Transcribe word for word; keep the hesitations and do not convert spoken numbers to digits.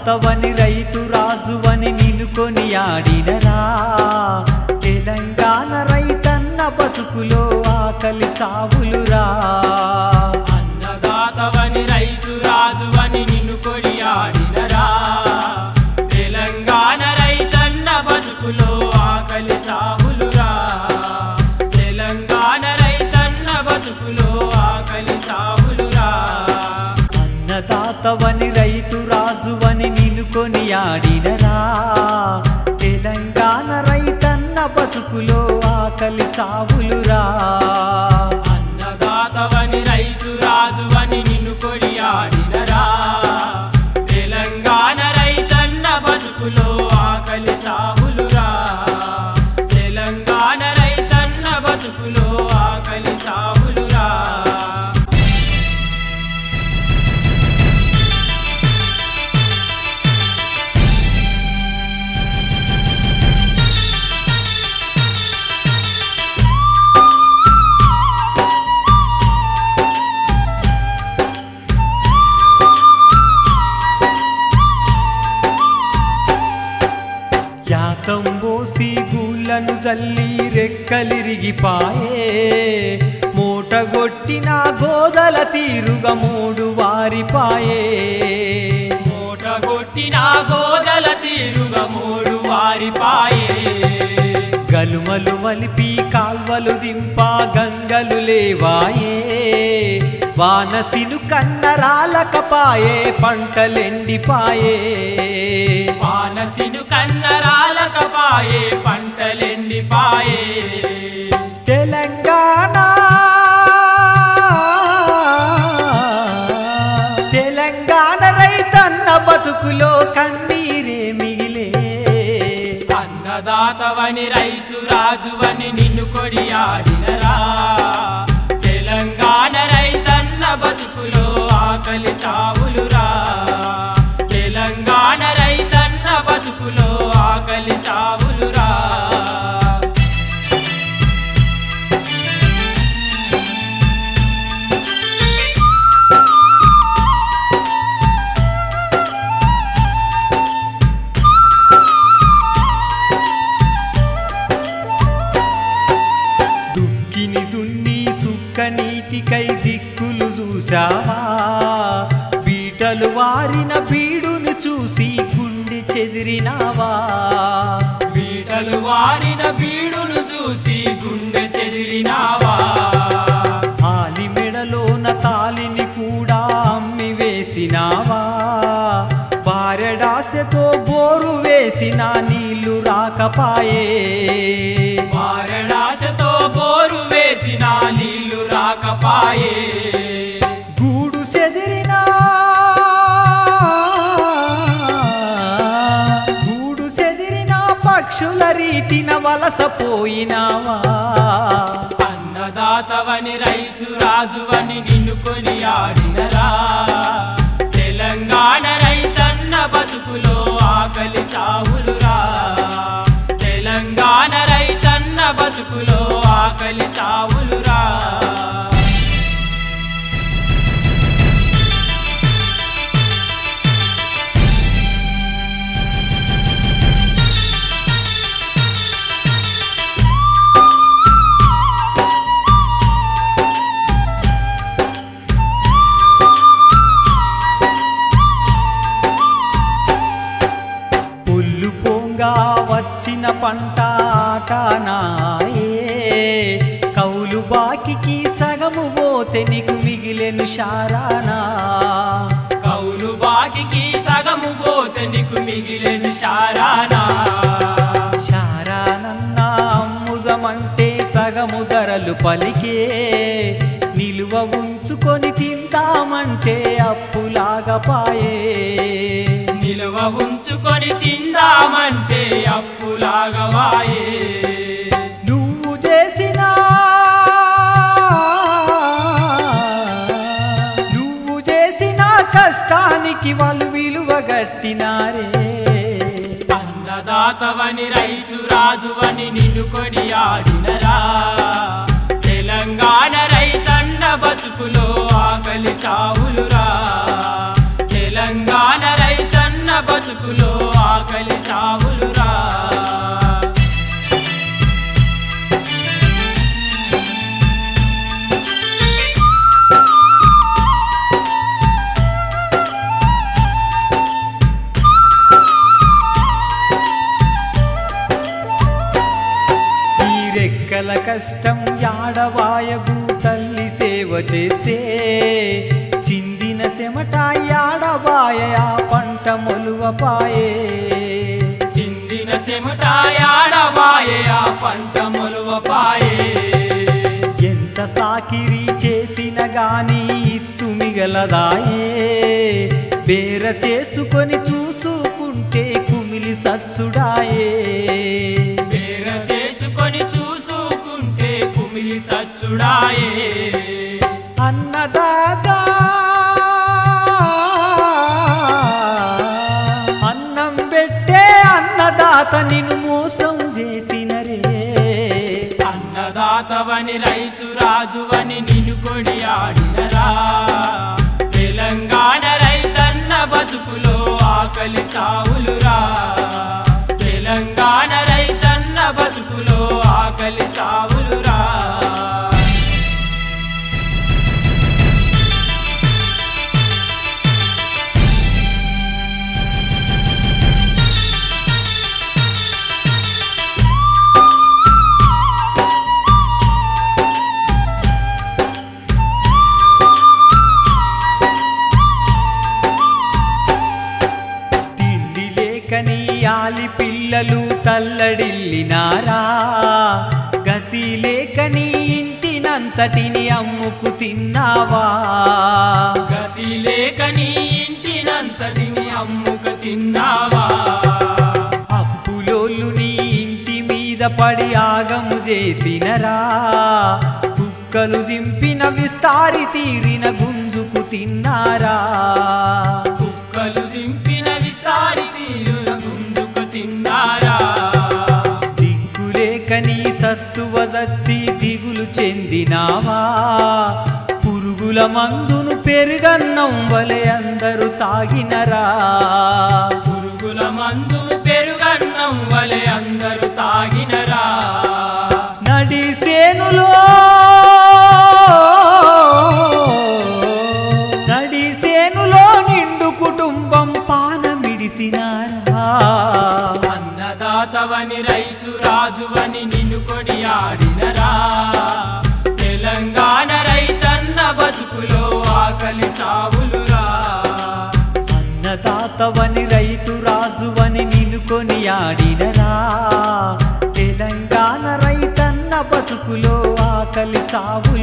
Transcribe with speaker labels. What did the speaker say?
Speaker 1: అన్నదాతవని రైతు రాజువని నిన్ను కొనియాడినరా తెలంగాణ రైతన్న బతుకులో ఆకలి చావులురా
Speaker 2: అన్నదాతవని రైతు రాజువని నిన్ను కొనియాడినరా తెలంగాణ రైతన్న బతుకులో ఆకలి చావులురా తెలంగాణ రైతన్న బతుకులో ఆకలి చావులురా
Speaker 1: అన్నదాతవని రైతు రాజువని నిన్ను కొనియాడినరా తెలంగాణ రైతన్న బతుకులో ఆకలి చావులురా
Speaker 2: అన్నదాతవని రైతు రాజువని నిన్ను కొనియాడినరా తెలంగాణ రైతన్న బతుకులో ఆకలి చావులురా తెలంగాణ రైతన్న బతుకులో ఆకలి చావులురా
Speaker 1: యాకంబోసి గూళ్ళను జల్లి రెక్కలిరిగిపాయే మూటగొట్టిన గోదల తీరుగా మూడు వారిపాయే
Speaker 2: మూటగొట్టిన గోదల తీరుగా మూడు వారిపాయే
Speaker 1: గలుమలు మలిపి కాల్వలు దింప గంగలు లేవాయే వానసిను కన్నరాలకపాయే పంటలెండిపాయే
Speaker 2: వానసిను కన్నరాలకపాయే పంటలెండిపాయే
Speaker 1: తెలంగాణ తెలంగాణ రైతన్న బతుకులో కన్నీరే మిగిలే
Speaker 2: అన్నదాతవని రైతు రాజువని నిన్ను కొనియాడినరా తెలంగాణ రైతన్న బతుకులో ఆకలి చావులురా తెలంగాణ రైతన్న బతుకులో ఆకలి చావులురా
Speaker 1: దుక్కిని దున్ని సుక్క నీటికై దిక్కులు చూశావా బీటలు వారిన బీడును చూసి గుండె చెదిరినావా
Speaker 2: బీటలు వారిన బీడును చూసి గుండె చెదిరినావా
Speaker 1: ఆలి మెడలోన తాలిని కూడా అమ్మి వేసినావా పారెడాసెతో బోరు వేసిన నీళ్లు రాకపాయే
Speaker 2: పారెడాసతో బోరు వేసిన నీళ్లు రాకపాయే
Speaker 1: గూడు చెదిరినా గూడు చెదిరిన పక్షుల రీతిన వలసపోయినావా
Speaker 2: అన్నదాతవని రైతు రాజువని నిన్ను కొనియాడినరా తెలంగాణ రైతన్న బతుకులో ఆకలి చావులురా తెలంగాణ రైతన్న బతుకులో ఆకలి చావులురా
Speaker 1: పుల్లు పొంగా వచ్చిన పంట ఆటనాయే కౌలు బాకికి సగము పోతే నీకు మిగిలెను శారానా
Speaker 2: కౌలు బాకికి సగము పోతే నీకు మిగిలిన శారానా
Speaker 1: శారానన్నా అమ్ముదమంటే సగము ధరలు పలికే నిలువ ఉంచుకొని తిందామంటే అప్పులాగా పాయే
Speaker 2: నిలువ ఉంచుకొని తిందామంటే అప్పులాగా వాయే
Speaker 1: నువ్వు చేసిన నువ్వు చేసిన కష్టానికి వాళ్ళు విలువ గట్టినారే
Speaker 2: అన్నదాతవని రైతు రాజువని నిన్ను కొనియాడినరా తెలంగాణ రైతన్న బతుకులో ఆకలి చావులురా తెలంగాణ రైతన్న బతుకులో
Speaker 1: కష్టం యాడవాయబు తల్లి సేవ చేస్తే చిందిన చెమట యాడవాయ ఆ పంట మొలువపాయే
Speaker 2: చిందిన చెమట యాడవాయే ఆ పంట మొలువపాయే
Speaker 1: ఎంత సాకిరీ చేసిన గాని ఇత్తు మిగలదాయే బేర చేసుకొని చూసుకుంటే కుమిలి సచ్చుడాయే
Speaker 2: బేర చేసుకొని చూసుకుంటే కుమిలి సచ్చుడాయే
Speaker 1: అన్నదాతా అన్నం పెట్టే అన్నదాత నిన్ను మోసం చేసినరే
Speaker 2: అన్నదాతవని రైతు రాజువని నిన్ను కొనియాడినరా తెలంగాణ రైతన్న బతుకులో ఆకలి చావులురా తెలంగాణ రైతన్న బతుకులో ఆకలి చావులురా
Speaker 1: ఆలి పిల్లలు తల్లడిల్లినారా గతి లేకని ఇంటినంతటిని అమ్ముకు తిన్నావా
Speaker 2: గతి లేకని ఇంటినంతటిని అమ్ముకు తిన్నావా
Speaker 1: అప్పులోళ్ళు నీ ఇంటి మీద పడి ఆగము చేసినరా కుక్కలు జింపిన విస్తారి తీరిన గుంజుకు తిన్నారా
Speaker 2: కుక్కలు జింపిన విస్తారి తీరిన గుంజుకు తిన్నారా
Speaker 1: దిక్కులేకని సత్తువ చచ్చి దిగులు చెందినావా పురుగుల మందును పెరుగన్నం వలె అందరూ తాగినరా
Speaker 2: పురుగుల మందును పెరుగన్నం వలె అందరూ తాగినరా
Speaker 1: నడి సేనులో నడి సేనులో నిండు కుటుంబం పానమిడిసినారా
Speaker 2: అన్నదాతవని రైతు రాజువని నిన్ను కొనియాడినరా తెలంగాణ రైతన్న బతుకులో ఆకలి చావులురా
Speaker 1: అన్నదాతవని రైతు రాజువని నిన్ను కొనియాడినరా తెలంగాణ రైతన్న బతుకులో ఆకలి చావు